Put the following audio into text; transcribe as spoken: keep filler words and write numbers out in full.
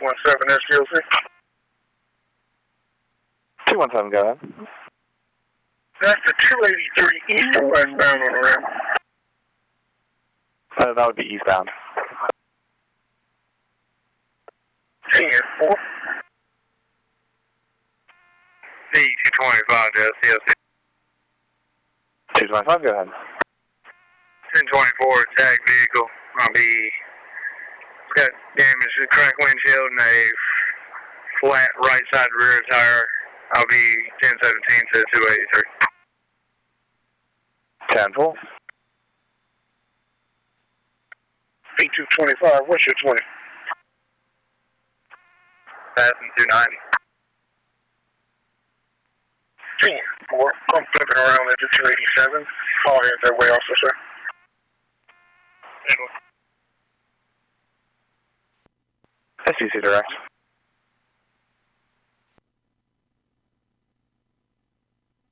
one seven S D L C. two one seven, go ahead. That's the two eighty-three east or westbound on the ramp. Uh, that would be eastbound. ten four. D two twenty-five to S D L C. two twenty-five, go ahead. ten twenty-four, tag vehicle. I'll be, got damage to the crack windshield and a flat right side rear tire. I'll be ten seventeen to two eighty-three. ten four. D two twenty-five, what's your twenty? Passing two ninety. ten four. I'm flipping around at the two eighty-seven. I'll head that way also, sir. S D C direct.